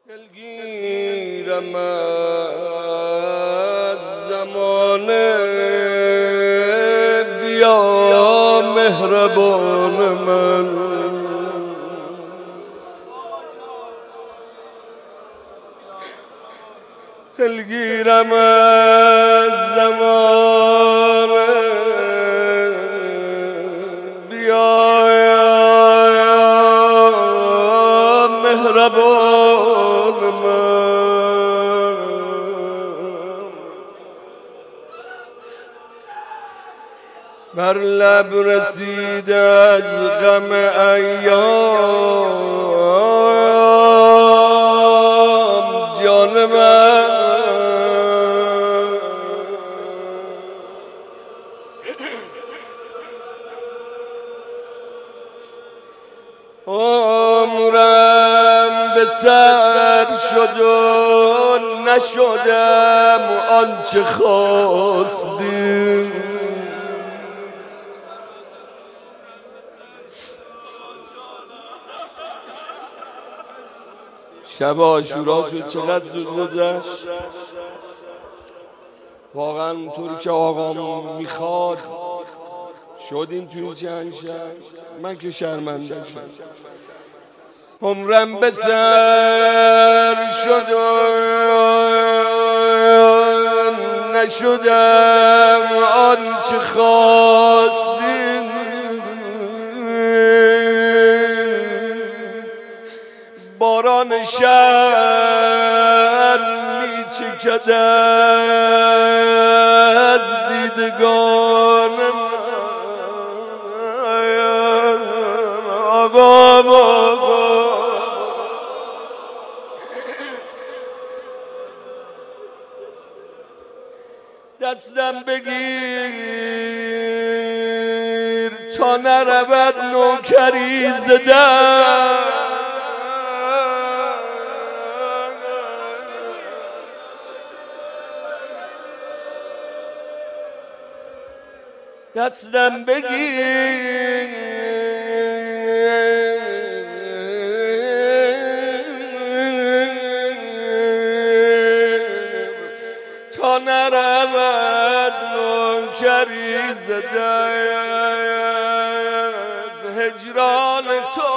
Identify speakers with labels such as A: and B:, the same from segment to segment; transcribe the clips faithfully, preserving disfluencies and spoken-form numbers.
A: دلگیرم از زمانه بیا مهربان من، دلگیرم از زمانه بیا مهربان من، بر لب رسید از غم ایام جان من، عمرم به سر شد و نشدم آنچه خواستی، شب عاشورا شد چقدر زود گذشت. واقعا اونطوری که آقام میخواد شدیم تو این چند شب، من که شرمنده شدم. عمرم به سر شد و نشدم آنچه خواستیم، باران شهر می چکد از دیدگان من، آقا آقا دستم بگیر تا نرود نوکری زدن، دستم بگیر تا نرود نوکری زده از هجران تو،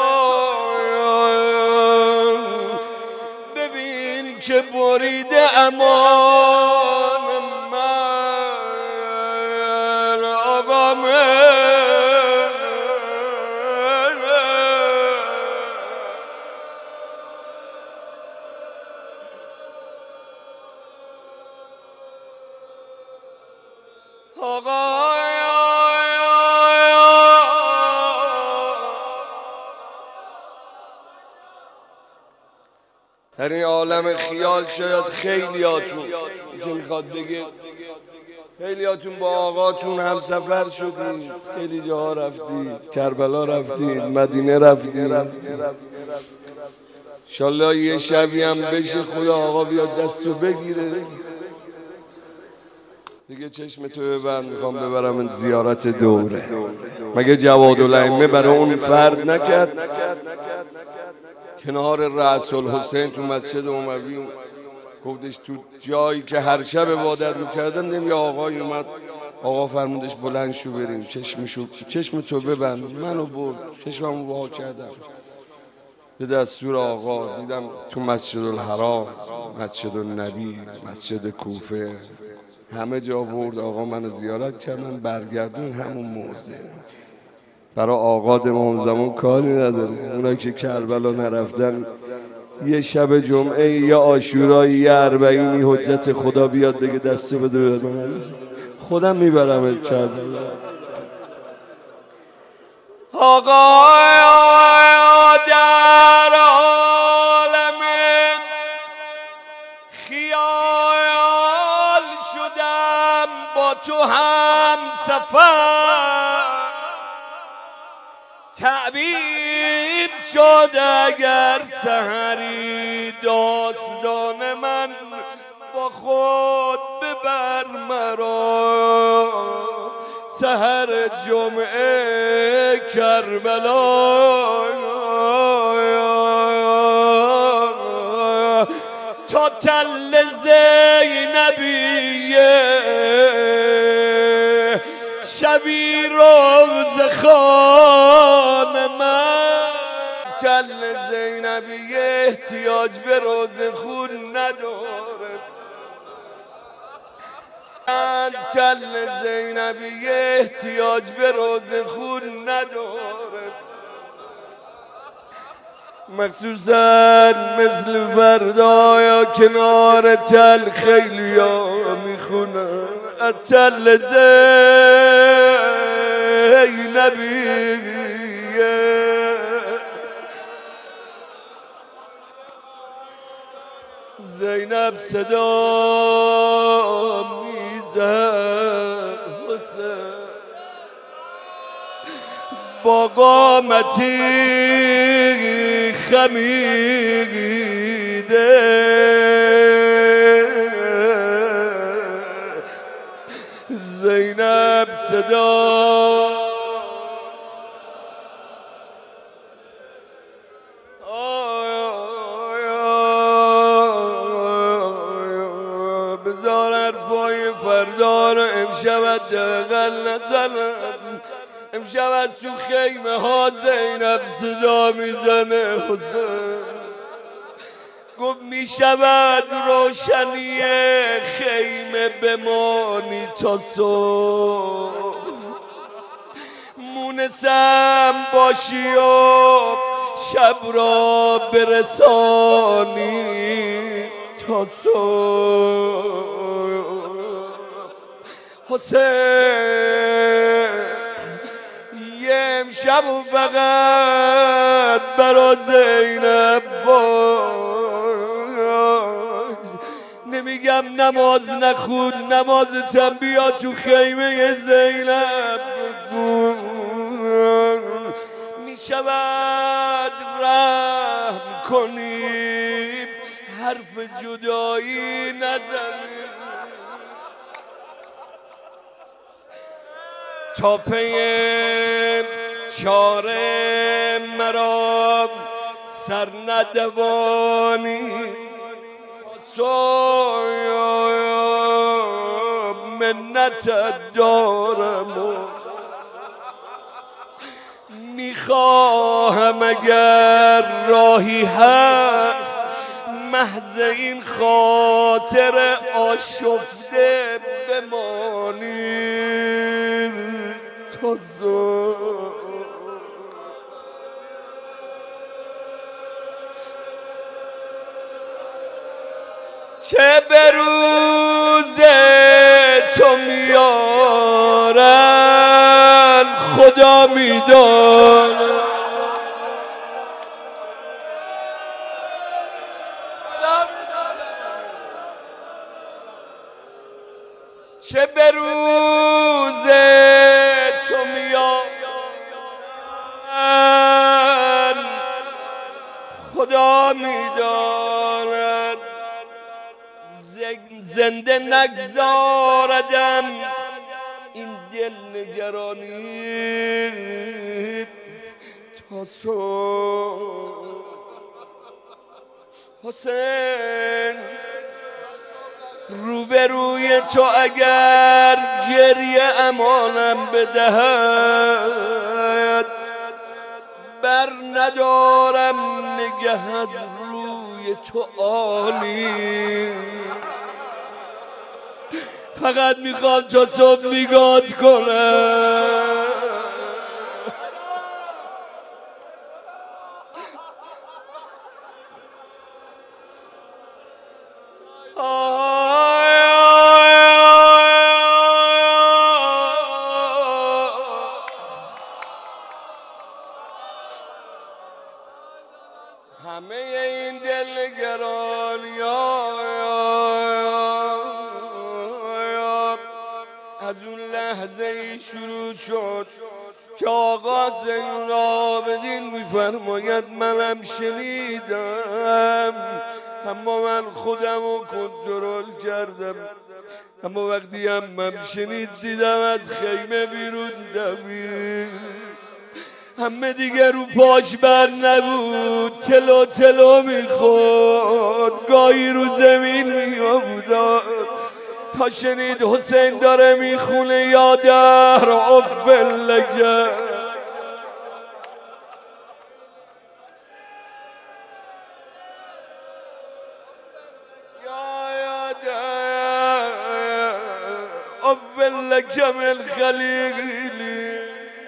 A: ببین که بریده امان من، آقا من آقا در این عالم خیال شاید خیلیاتون که میخواد بگه خیلیاتون با آقاتون هم سفر شدید، خیلی جاها رفتید، کربلا رفتید، مدینه رفتید. انشالله یه شبی هم بشه خدا آقا بیاد دستو بگیره دیگه چشم تو ببند، میخوام ببرم زیارت دوره. مگه جوادالائمه برای اون فرد نکرد کنار رأس الحسین تو مسجد اموی، گفتش تو جایی که هر شب عبادت میکردم نمی آقای اومد، آقا فرمودش بلند شو بریم، چشمشو چشم تو ببند، منو برد، چشممو وا کردم به دستور آقا، دیدم تو مسجد الحرام، مسجد النبی، مسجد کوفه، همه جا برد آقا منو زیارت کردن، برگردون همون موضع. برای آقا امام زمان کاری نداره، اونایی که کربلا نرفتن یه شب جمعه یه عاشورایی یه اربعینی حجت خدا بیاد بگه دستو بده به من، خودم میبرم کربلا. آقا در عالم خیال شدم با تو هم سفر، تعبیر شد اگر سحری داستان من، با خود ببر مرا سحر جمعه کربلا. تا تل زینبیه شبی روز خان من تل زینبیه احتیاج به روز خون نداره تل زینبیه احتیاج به روز خون نداره مخصوصا مثل فردا یا کنار تل خیلی ها میخونن از تل زینبیه زینب صدا میزد حسین با قامتی خمیده زینب صدا بذار حرفای فردا رو امشب دقل نزنم امشب از تو خیمه ها زینب صدا میزنه حسین گفت میشود روشنی خیمه بمانی تا صبح مونسم باشی و شب را برسانی تا صبح حسین امشب و فقط برا زینب باش نمیگم نماز نخون نمازتم بیا تو خیمه زینب میشود رحم کنیم حرف جدایی نزنیم تا پی چاره مرا سر ندوانی منت دارم میخواهم اگر راهی هست محض این خاطر آشفته بمانی تا چه به روز تو میارن خدا میداند چه به روز تو میارن خدا میداند زنده نگذاردم این دل نگرانی تا صبح حسین روبروی تو اگر گریه امانم بدهد بر ندارم نگه از روی تو عالی فقط میخوام تا صبح نگات کنم همه این دلنگرانی از اون لحظه ای شروع شد که آقا زین العابدین میفرماید منم شنیدم اما من خودم رو کنترل کردم اما وقتی هم من شنید دیدم از خیمه بیرون دوید همه دیگه رو پاش بر نبود، تلو تلو میخورد، گاهی رو زمین میافتاد تا شنید حسین داره میخونه یا دهر افل لگه. افل لگه من خلیلی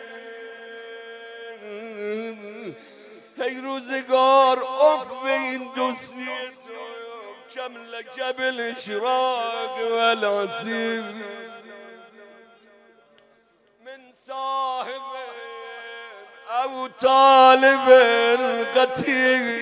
A: هی روزگار اف به این دوستی کم لگه بالاشراق والعصیب من صاحب او طالب قتیل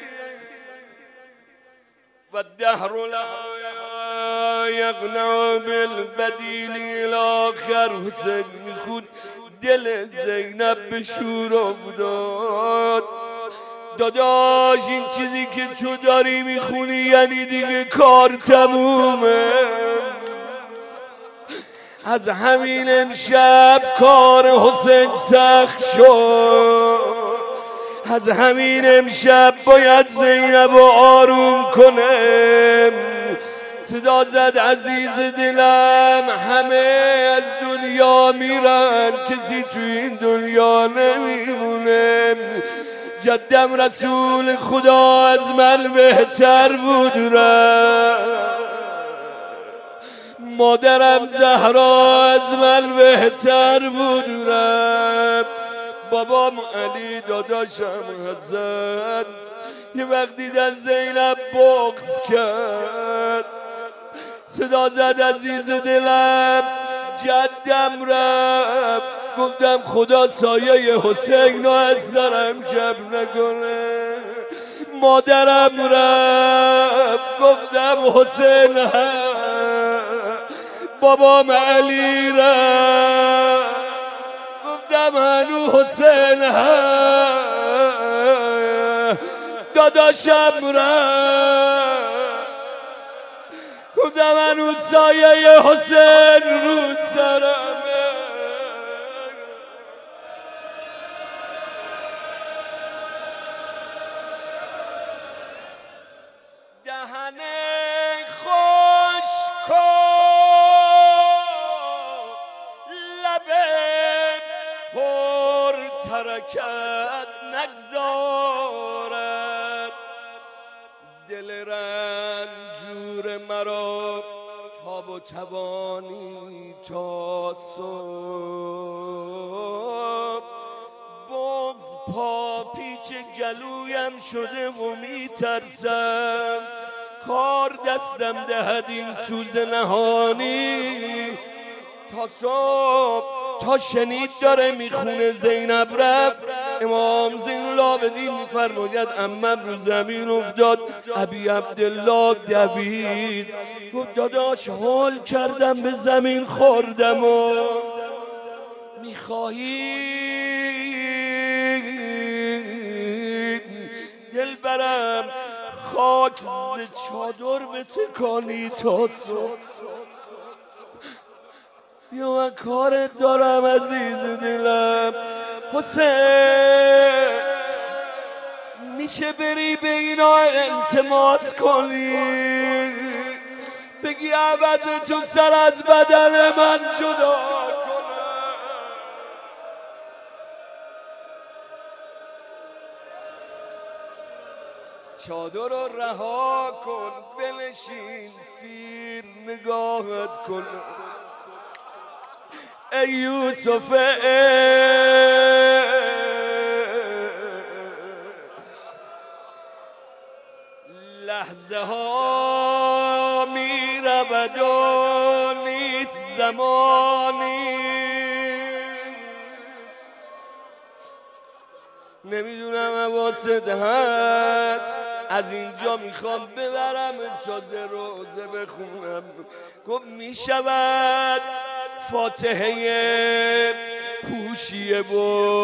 A: والدهر لا یقنع بالبدیل الاخر. حسین میخود دل زینب به شور افتاد. داداش این چیزی که تو داری میخونی یعنی دیگه کار تمومه. از همین امشب کار حسین سخت شد. از همین امشب باید زینب رو آروم کنه. صدا زد عزیز دلم همه از دنیا میرن، کسی تو این دنیا نمیمونه. جدم رسول خدا از من بهتر بود رفت، مادرم زهرا از من بهتر بود رفت، بابام علی داداشم حسن یه وقت دیدن زینب بغض کرد. صدا زد عزیز دلم جدم رفت، گفتم خدا سایه حسین رو از سرم کم نکنه. مادرم رفت، گفتم حسین هم. بابام علی رفت، گفتم هنو حسین هم. داداشم رفت، گفتم هنو سایه حسین رو سرمه. دهن خوش کن لب پر ترکت نگذارد، دل رنجور مرا تاب و توانی تا صبح. بغض پا پیچ گلویم شده و میترسم کار دستم دهد این سوز نهانی تا صبح. تا شنید داره میخونه زینب رفت، امام زین العابدین میفرماید عمم رو زمین افتاد. ابی عبدالله دوید گفت داداش هول کردم به زمین خوردم و میخواهی دل برم خاک ز چادر به تکانی تا صبح. بیا من کارت دارم عزیز دلم. حسین میشه بری به اینا التماس کنی بگی عوض تو سر از بدن من جدا کنم. چادر رو رها کن بنشین سیر نگاهت کن. ای یوسف لحظه ها می رود و نیست زمانی. نمیدونم حواست هست از اینجا میخوام ببرم تازه روزه بخونم. گفت میشود فاتحه پوشیه و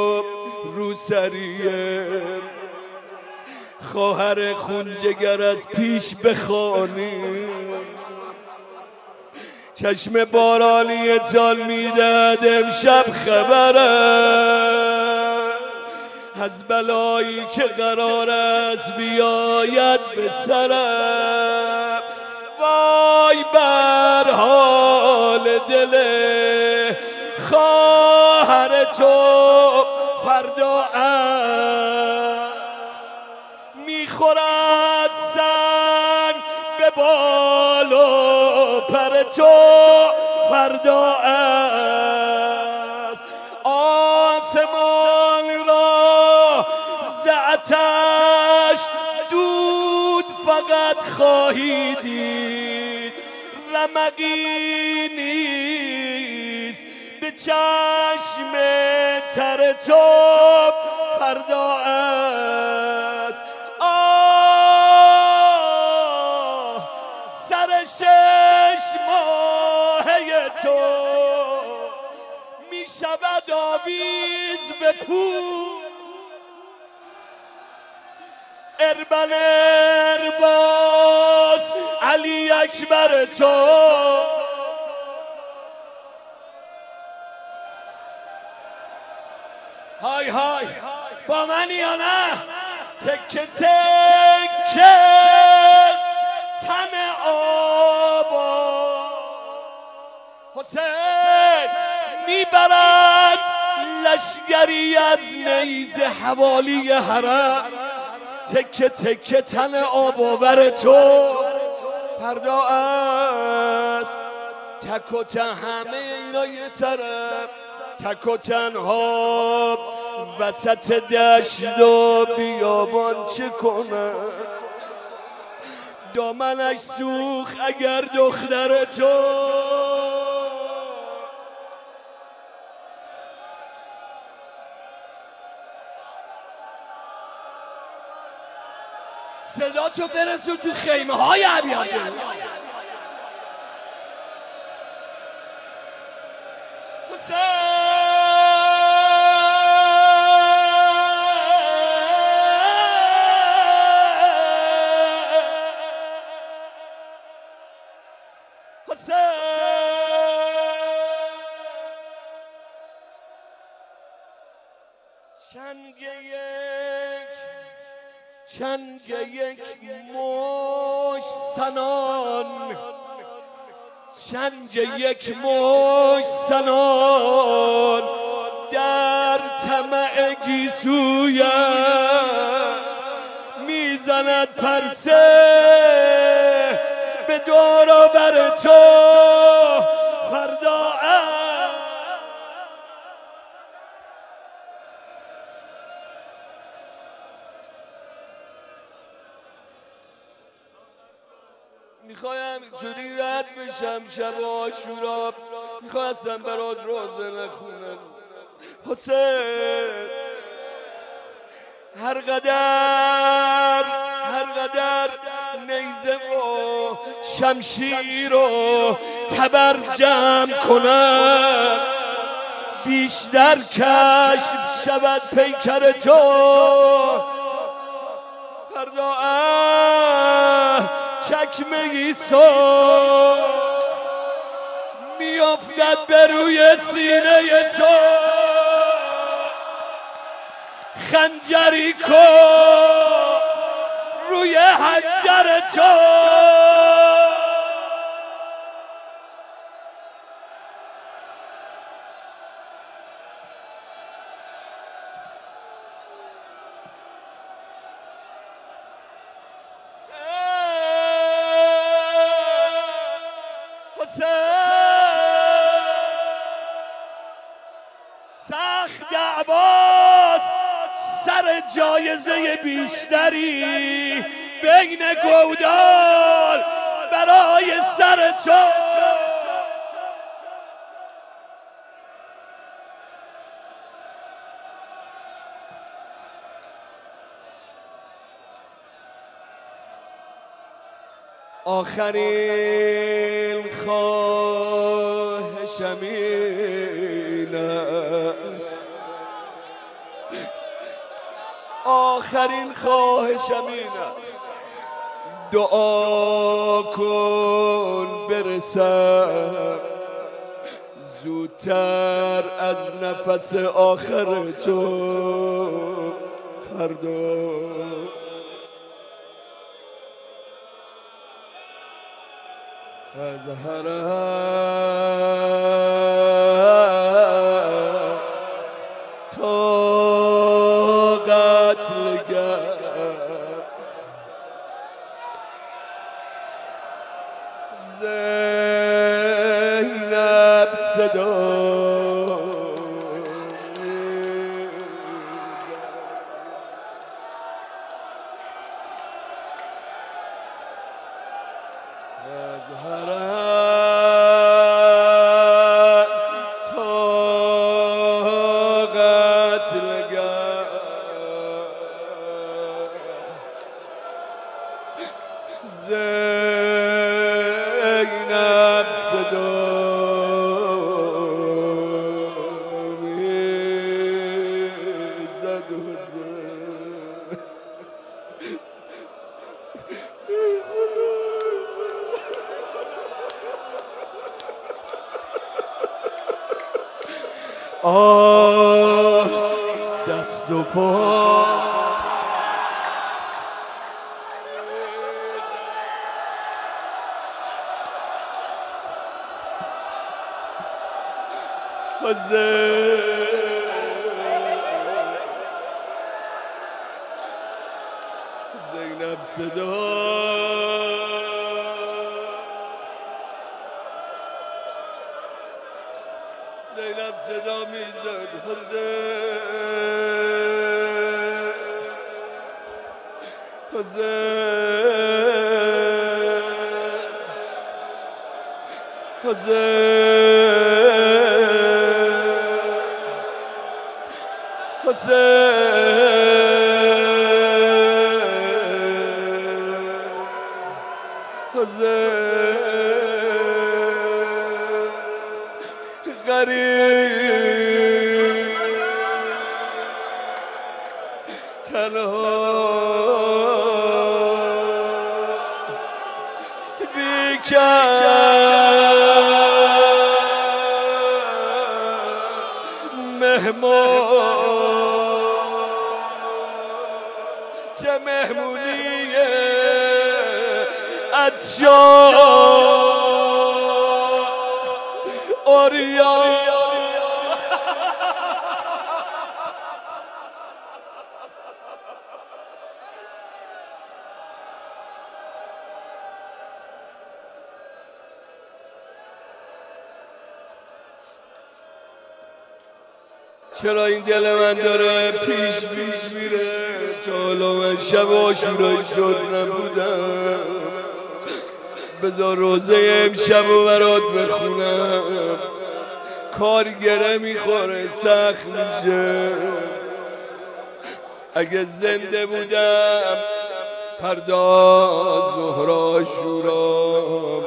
A: روسریه خواهر خونجگر از پیش بخوانی. چشم بارانی تان میدهد امشب خبره از بلایی که قرار است بیاید به سرم. وای بر حال دل خواهر تو فردا است، میخورد سنگ به بال و پر تو فردا است. آسمان را ز آتش دود فقط خواهی دید، رمقی نیست به چشم تر تو فردا است. آه سر شش ماهه تو می شود آویز به پول، اربن ارباز علی اکبر تو های های با منی یا نه؟ تکه تکه تن آبا حسین میبرد لشگری از نیزه حوالی حرم، تکه تکه تن آباور تو فردا است. تک و تن همه اینا یه طرف، تک و تنها وسط دشت و بیابان چه کنم؟ دامنش سوخت اگر دختر تو صدا تو برسون تو خیمه های عبیاده. چنگ یک چنگ یک مشت سنان، چنگ یک مشت سنان در طمع گیسویم میزند پرسه به دور و بر تو فردا. میخوایم اینجوری رد بشم شب عاشورا، میخواستم برات روزه نخونم حسین. هر قدر هر قدر نیزه و شمشیر و تبر جمع کنم، بیشتر کشف شود پیکر تو فردا. چکمه ایسا میافتد به روی سینه تو، خنجری کن روی حنجر تو. سخت دعواست سر جایزه بیشتری بین گودال برای سر تو. آخرین خواهشم این است، آخرین خواهشم این است، دعا کن برسم زودتر از نفس آخر تو. فردا از حرم تا قتلگر زینب صدا از حرم تا قتلگر زینب صدا می‌زد و زد. آه دست و پا زینب صدا زینب صدا میزد حسین حسین حسین حسین حسین غریب تنها بیکن مهمان چه مهمونیه عطشان اوریان چرا این دل من داره پیش پیش میره چالا من شب آشورای شد نبودم بذار روزه امشب و برات بخونم کارگره میخوره سخت میشه اگه زنده بودم پرداز زهرا شورام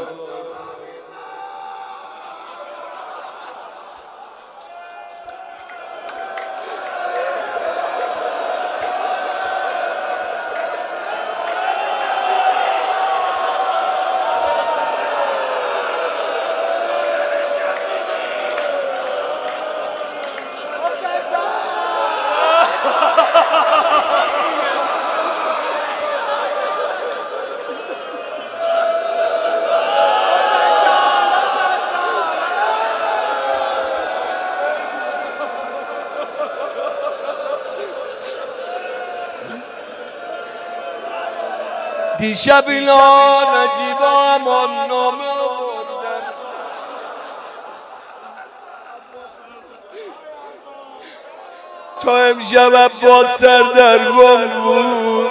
A: دیشب اینا نجیبا امان نامه آوردن تا امشب با سردرگم بود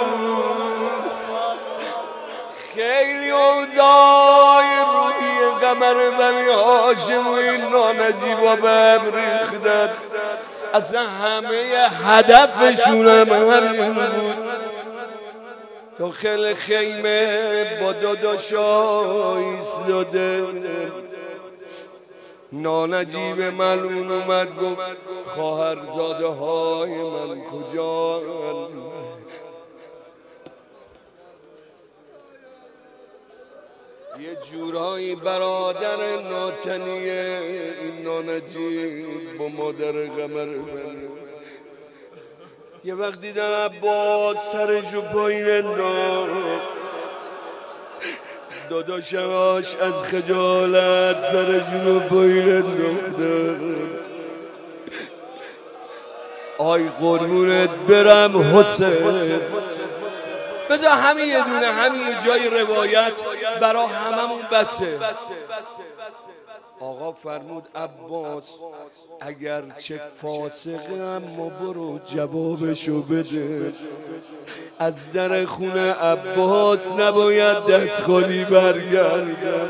A: خیلی اوضاع روی قمر بنی هاشم و اینا نجیبا به هم ریختن اصلا همه هدفشون هم همین بود داخل خیمه با داداشا ایستاده نانجیب ملعون اومد گفت خواهرزاده های من کجا یه جورایی برادر ناتنیه این نانجیب با مادر قمر بنی یه وقت دیدن عباس سرشو پایین انداخت، داداشماش از خجالت سرشونو پایین انداختن. آی قربونت برم حسین، بذار همین یه دونه همین یه جای روایت برا هممون بسه. آقا فرمود عباس اگر چه فاسقه اما برو جوابشو بده. از در خونه عباس نباید دست خالی برگرد.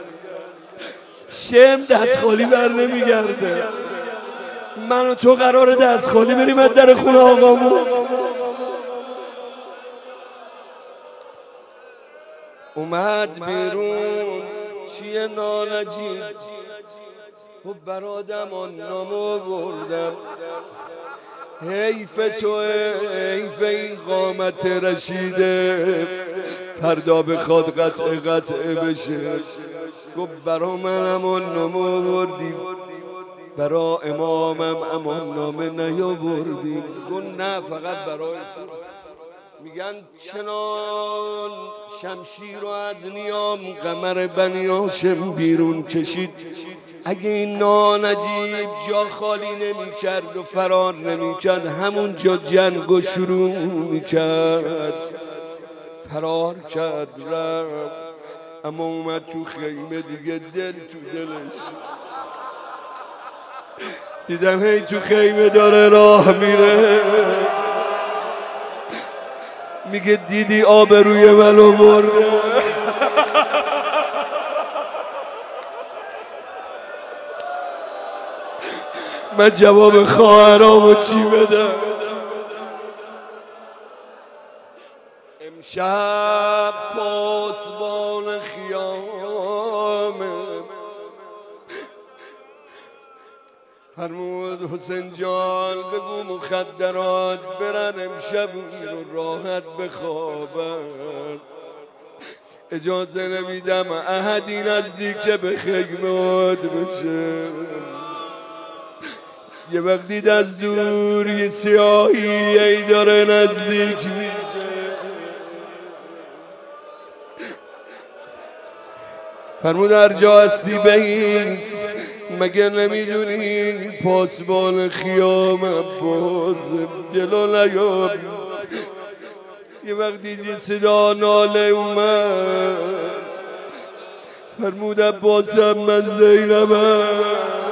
A: شم دست خالی بر نمیگرده. من و تو قراره دست خالی بریم از در خونه آقامون. اومد بیرون چیه نانجیب و برادمان نامو بردم. حیف تو حیف این قامت رشیده، فردا بخواد قطع قطع بشه. گفت برا من امان نامو بردیم، برا امامم امان نامه نیاوردیم. گفت نه فقط برای تو. میگن چنان شمشیر رو از نیام قمر بنی هاشم بیرون کشید. اگه این نانجیب جا خالی نمی کرد و فرار نمی کرد، همون جا جنگ و شروع می کرد. فرار کرد رفت، اما اومد تو خیمه دیگه دل تو دلش. دیدم هی تو خیمه داره راه میره، میگه دیدی آبروی منو برده. من جواب خواهرامو چی بدم؟ امشب پاسبان خیامه فرمود حسین جان بگو مخدرات برن امشب رو راحت بخوابن. اجازه نمیدم احدی نزدیک به خیمات بشه. یه وقت دید از دور یه سیاهی ای داره نزدیک میشه. فرمود هر جا هستی بایست، مگر نمیدونی پاسبان خیام عباس جلو نیاب. یه وقت دیدی صدا ناله اومد، فرمود عباسم من زینبم.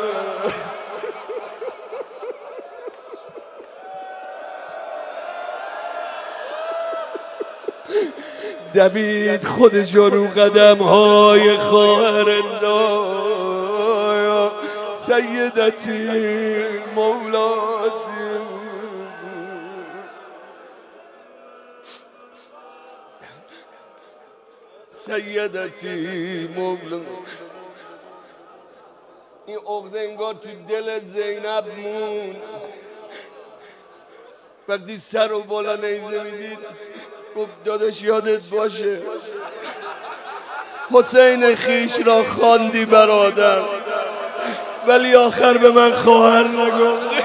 A: دوید خودش رو قدم های خواهر انداز. سیدتی مولادی، سیدتی مولادی. این عقده انگار تو دل زینب موند. وقتی سر و بالا نیزه میدید گفت داداش یادت باشه حسین خیش را خواندی برادر، ولی آخر به من خواهر نگفتی.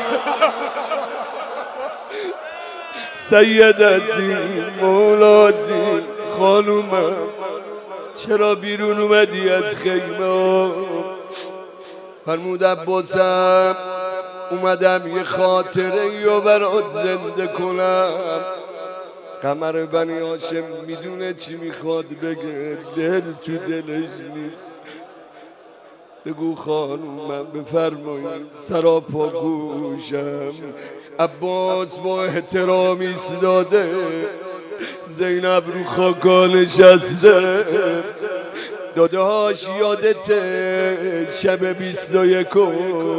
A: سیدتی مولادی خانومم چرا بیرون اومدی از خیمه؟ فرمود عباسم اومدم یه خاطره یا برات زنده کنم. قمر بنی هاشم میدونه چی میخواد بگه، دل تو دلش نیست. بگو خانومم بفرمایید سراپا گوشم. عباس با احترام ایستاده، زینب رو خاکا نشسته. داداش یادته شب بیست و یکم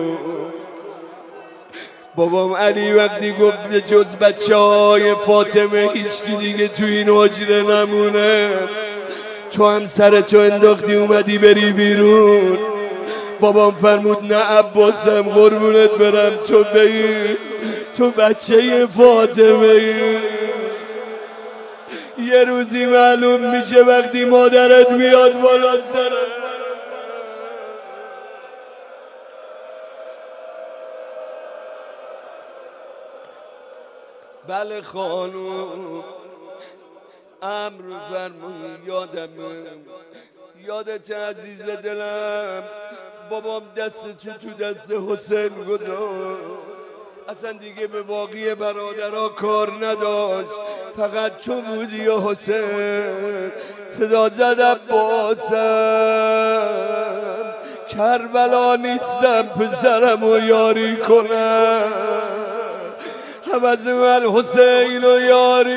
A: بابام علی وقتی گفت به جز بچه های فاطمه هیچکی دیگه تو این حجره نمونه، تو هم سر تو انداختی اومدی بری بیرون. بابام فرمود نه عباسم قربونت برم تو بیست، تو بچه فاطمه ای. یه روزی معلوم میشه وقتی مادرت میاد بالا سرت. بله خانوم امر فرمایی. یادمه یادت عزیز دلم بابام دست تو تو دست حسین گذاشت، اصلا دیگه به باقی برادرها کار نداشت، فقط تو بودی یا حسین. صدا زدم باسم کربلا نیستم پسرم و یاری کنم، عوض من حسین رو یاری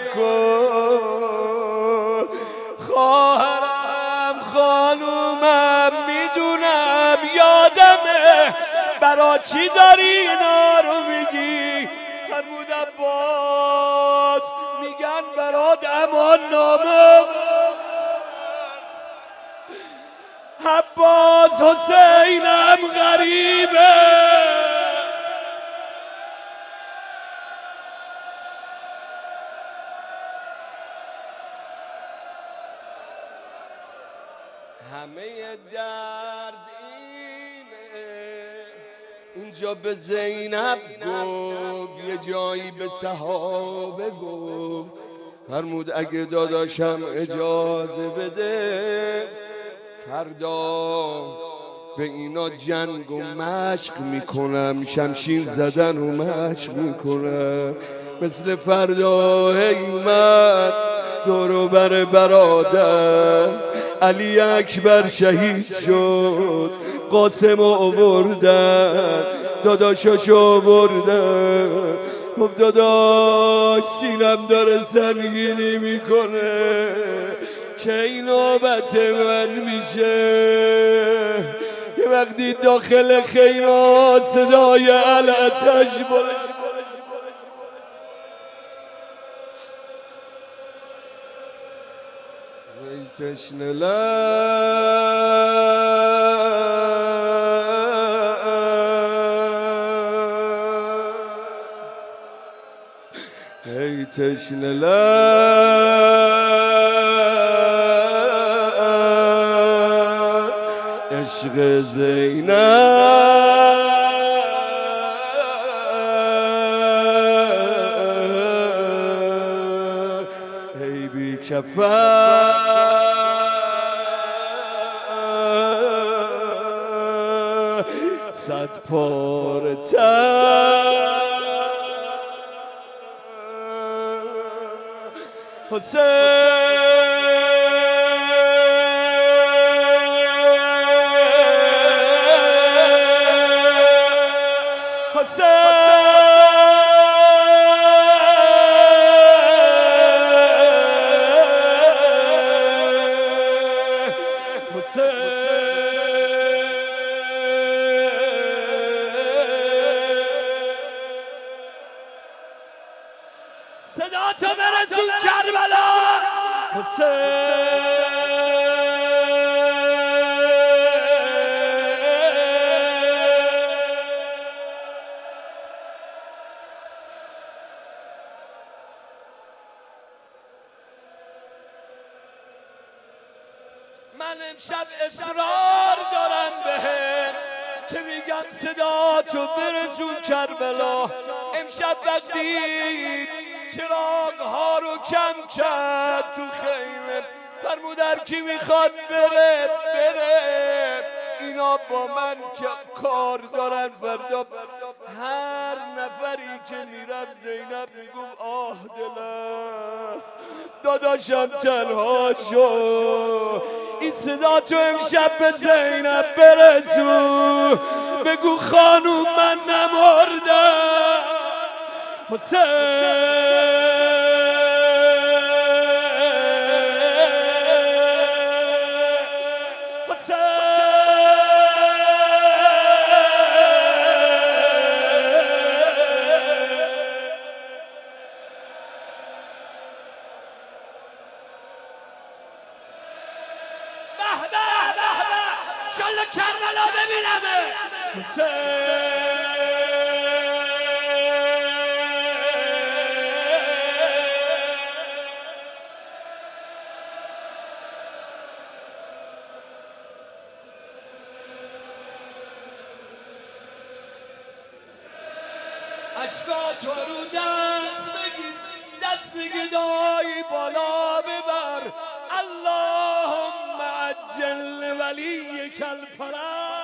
A: کن. خواهرم خانومم میدونم یادمه، برا چی داری اینا رو میگی؟ فرمود عباس میگن برات امان نامه. عباس حسینم غریبه، همه درد اینه. اینجا به زینب گفت، یه جایی به صحابه گفت، فرمود اگه داداشم اجازه بده فردا به اینا جنگ و مشق میکنم، شمشیر زدن و مشق میکنم. مثل فردا حیمت دورو بر برادر علی اکبر شهید شد، قاسم آوردن داداشاشو آوردن. گفت داداش سینم داره سنگینی میکنه که این نوبت من میشه. که وقتی داخل خیمات صدای الاتش بلند تشنه ای تشنه عشق زینب ای بی کفن صد پاره تر حسین صدا تو برسون کربلا حسین. من امشب اصرار دارم بهت که میگم صدا تو برسون کربلا. امشب وقتی چراغ ها رو کم کرد تو خیمه، فرمود هر کی میخواد بره بره، اینا با من کار دارن فردا. هر نفری که میرم زینب میگم آه دلم داداشم تنها شد. این صدا تو امشب به زینب برسون، بگو خانوم من نمردم. حسین انشالله کربلا ببینمه. حسین اشکا تو رو دست
B: دست گدایی بالا ببر. اللهم عجل ولیک الفرج.